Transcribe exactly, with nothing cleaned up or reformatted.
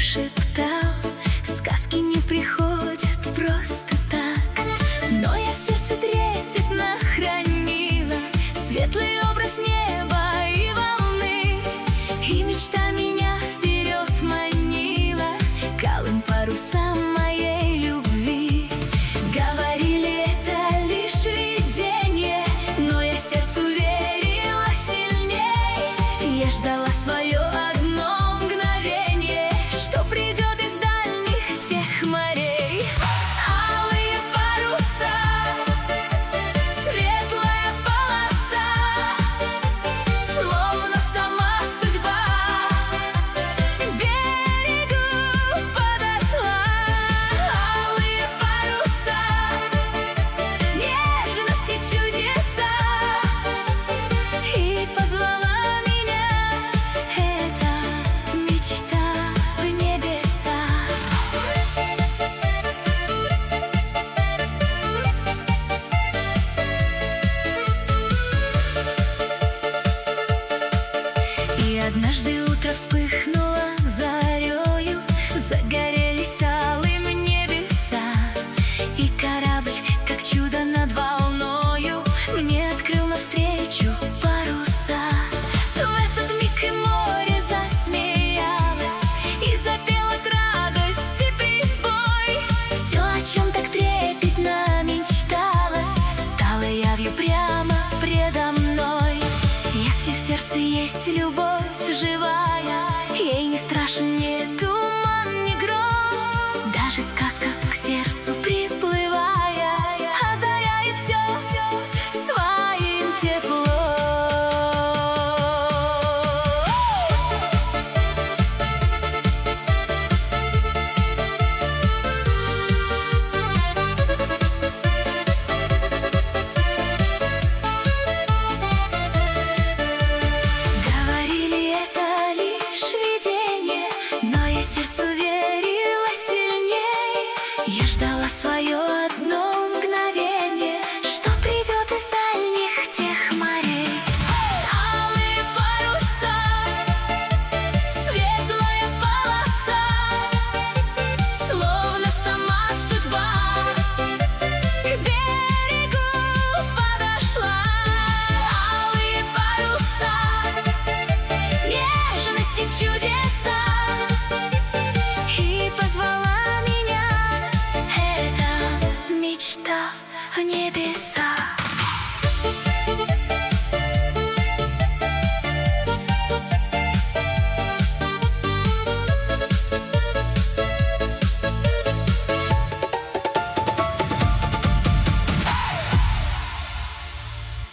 шептал: сказки не приходят просто так. Но я в сердце трепетно хранила светлый образ неба и волны, и мечта меня вперед манила к алым парусам моей любви. Говорили, это лишь видение, но я сердцу верила сильней. Я ждала свое одно мгновение, что придет из дальних тех морей. Алые паруса, светлая полоса, словно сама судьба к берегу подошла. Алые паруса, нежности, чудеса, и позвала меня эта мечта в небеса. И однажды утро вспыхнуло зарею, загорелись алым небеса, и корабль, как чудо над волною, мне открыл навстречу паруса. В этот миг и море засмеялось, и запел от радости прибой. Все, о чем так трепетно мечталось, стало явью прямо предо мной. Если в сердце есть любовь живая, ей не страшен ни туман, ни гром. Даже сказка к сердцу приплывая озаряет все своим теплом. Говорили, это лишь видение, но я сердцу верила сильней. Я ждала свое одно мгновение, что придет из дальних тех морей. Алые паруса, светлая полоса, словно сама судьба к берегу подошла. Алые паруса, нежности, чудеса, и позвала меня эта мечта в небеса.